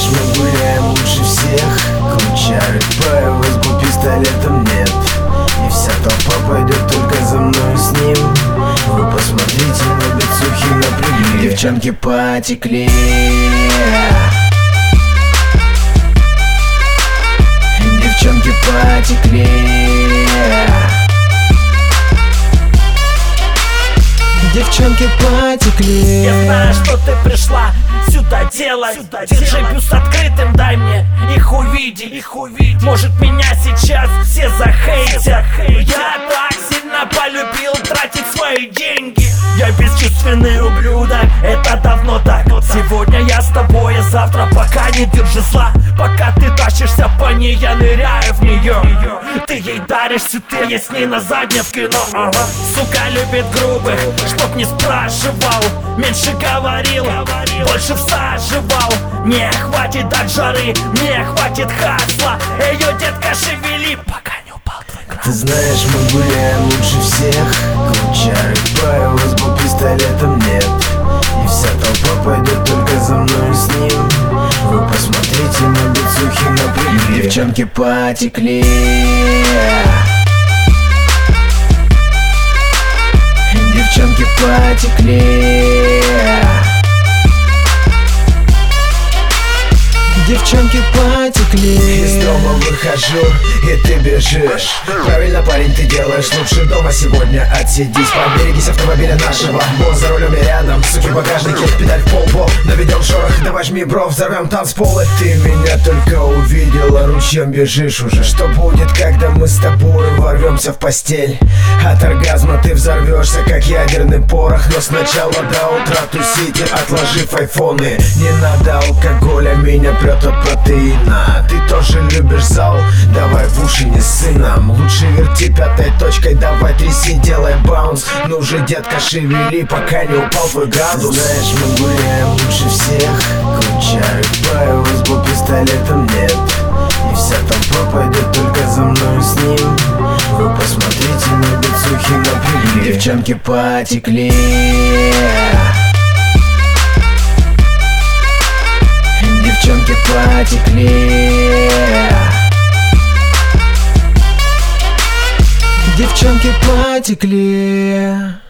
знаешь, мы гуляем лучше всех. Круче рэпа, возьму пистолетом нет. И вся толпа пойдет только за мной с ним. Вы посмотрите на бицухи напрягли. Девчонки потекли. Девчонки потекли. Девчонки потекли. Я знаю, что ты пришла сюда делать. Держи бюст открытым, дай мне их увидеть. Может, меня сейчас все захейтят. Я так сильно полюбил тратить свои деньги. Я бесчувственный ублюдок, это давно так. Сегодня я с тобой, а завтра пока не держи зла. Пока ты тащишься по ней, я ныряю в нее. Ты ей даришься, ты ей с ней на заднее в кино. Сука любит грубых, чтоб не спрашивал. Меньше говорил, больше всаживал. Мне хватит от жары, мне хватит хасла. Ее детка шевели, пока не упал твой град. Ты знаешь, мы гуляем лучше всех. Круче рэпа, возьму пистолетом нет. И вся толпа пойдет только за мной с ним. Вы посмотрите на бицухи напрягли. Девчонки потекли. Девчонки потекли. Девчонки потекли. Из дома выхожу, и ты бежишь. Правильно, парень, ты делаешь лучше дома сегодня. Отсидись, поберегись автомобиля нашего. Босс за рулем и рядом, суки в багажнике, педаль в пол. Наведем шорох, давай жми, бро, взорвем танцполы. Ты меня только увидела, ручьем бежишь уже. Что будет, когда мы с тобой ворвемся в постель? От оргазма ты взорвешься, как ядерный порох. Но сначала до утра тусите, отложив айфоны. Не надо алкоголя, меня прет от протеина. Ты тоже любишь зал, давай в уши не сыном. Лучше верти пятой точкой, давай тряси, делай баунс. Ну же, детка, шевели, пока не упал твой градус. Знаешь, мы гуляем лучше всех. Круче рэпа, возьму пистолетом нет. И вся толпа пойдет только за мной с ним. Вы посмотрите на бицухи напрягли. Девчонки потекли. Девчонки потекли. Девчонки потекли.